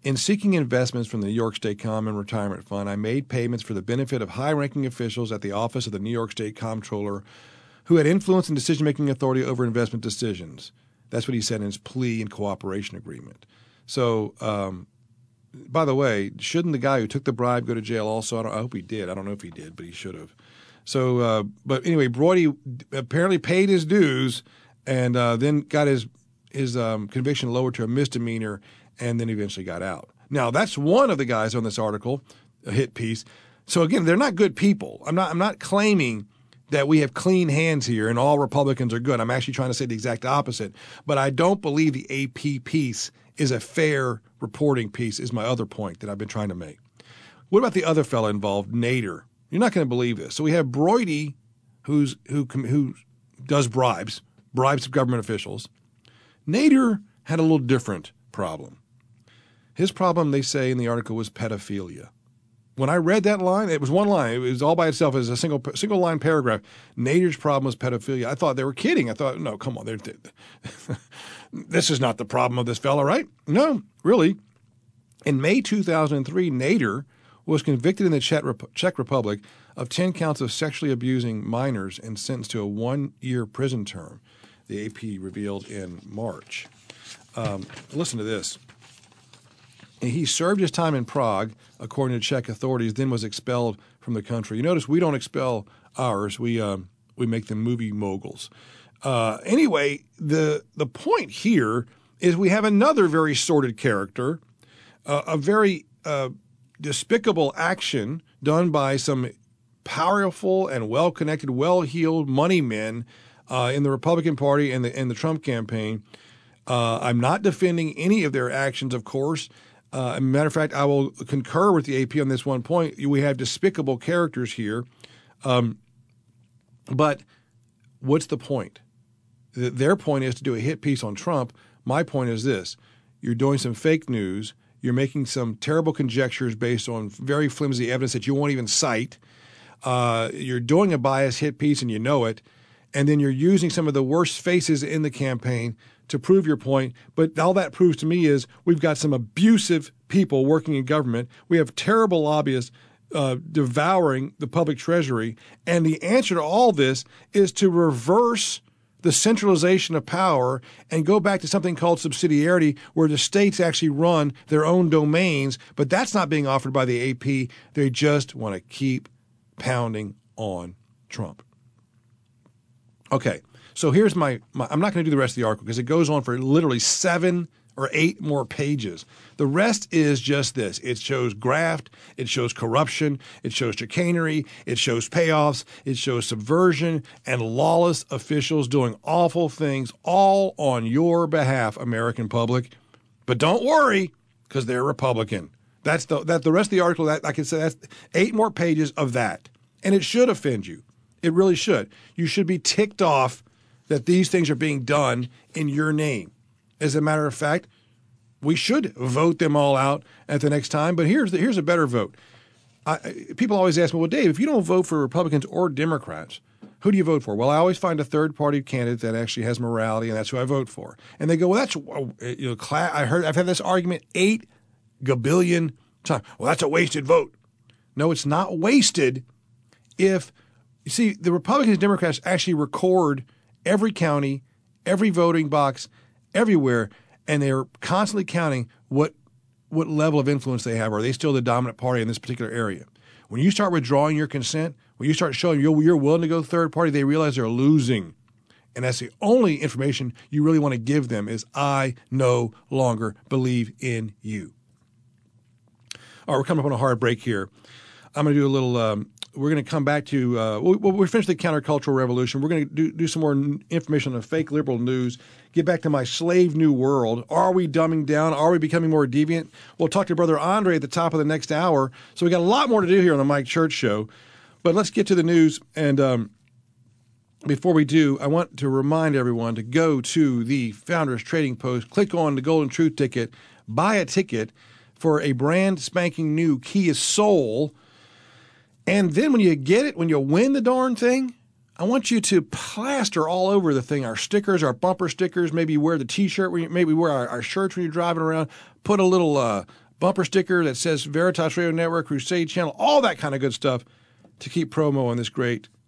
In seeking investments from the New York State Common Retirement Fund, I made payments for the benefit of high-ranking officials at the office of the New York State Comptroller who had influence and decision-making authority over investment decisions. That's what he said in his plea and cooperation agreement. So, by the way, shouldn't the guy who took the bribe go to jail also? I hope he did. I don't know if he did, but he should have. So, but anyway, Brody apparently paid his dues and then got his conviction lowered to a misdemeanor and then eventually got out. Now, that's one of the guys on this article, a hit piece. So again, they're not good people. I'm not claiming that we have clean hands here and all Republicans are good. I'm actually trying to say the exact opposite. But I don't believe the AP piece is a fair reporting piece, is my other point that I've been trying to make. What about the other fellow involved, Nader? You're not going to believe this. So we have Brody, who does bribes of government officials. Nader had a little different problem. His problem, they say in the article, was pedophilia. When I read that line, it was one line. It was all by itself as a single line paragraph. Nader's problem was pedophilia. I thought they were kidding. I thought, no, come on. This is not the problem of this fellow, right? No, really. In May 2003, Nader was convicted in the Czech Republic of 10 counts of sexually abusing minors and sentenced to a 1-year prison term, the AP revealed in March. Listen to this. He served his time in Prague, according to Czech authorities, then was expelled from the country. You notice we don't expel ours. We make them movie moguls. Anyway, the point here is we have another very sordid character, a very despicable action done by some powerful and well-connected, well-heeled money men in the Republican Party and the Trump campaign. I'm not defending any of their actions, of course. As a matter of fact, I will concur with the AP on this one point. We have despicable characters here. But what's the point? Their point is to do a hit piece on Trump. My point is this. You're doing some fake news. You're making some terrible conjectures based on very flimsy evidence that you won't even cite. You're doing a biased hit piece and you know it. And then you're using some of the worst faces in the campaign to prove your point. But all that proves to me is we've got some abusive people working in government. We have terrible lobbyists devouring the public treasury. And the answer to all this is to reverse the centralization of power and go back to something called subsidiarity, where the states actually run their own domains. But that's not being offered by the AP. They just want to keep pounding on Trump. Okay, so here's my I'm not going to do the rest of the article because it goes on for literally 7 or 8 more pages. The rest is just this. It shows graft, it shows corruption, it shows chicanery, it shows payoffs, it shows subversion and lawless officials doing awful things all on your behalf, American public. But don't worry, because they're Republican. That's the rest of the article. That I can say that's 8 more pages of that. And it should offend you. It really should. You should be ticked off that these things are being done in your name. As a matter of fact, we should vote them all out at the next time. But here's a better vote. People always ask me, well, Dave, if you don't vote for Republicans or Democrats, who do you vote for? Well, I always find a third-party candidate that actually has morality, and that's who I vote for. And they go, well, that's I've had this argument 8 gabillion times. Well, that's a wasted vote. No, it's not wasted if you see the Republicans and Democrats actually record every county, every voting box, everywhere, and they're constantly counting what level of influence they have. Are they still the dominant party in this particular area? When you start withdrawing your consent, when you start showing you're willing to go third party, they realize they're losing. And that's the only information you really want to give them is, I no longer believe in you. All right, we're coming up on a hard break here. I'm going to do a little we're going to come back to we're finished the countercultural revolution. We're going to do some more information on the fake liberal news, get back to my slave new world. Are we dumbing down? Are we becoming more deviant? We'll talk to Brother Andre at the top of the next hour. So we got a lot more to do here on the Mike Church Show. But let's get to the news. And before we do, I want to remind everyone to go to the Founders Trading Post, click on the Golden Truth ticket, buy a ticket for a brand spanking new Kia Soul. And then when you get it, when you win the darn thing, I want you to plaster all over the thing our stickers, our bumper stickers. Maybe wear the T-shirt, maybe wear our shirts when you're driving around. Put a little bumper sticker that says Veritas Radio Network, Crusade Channel, all that kind of good stuff to keep promo on this great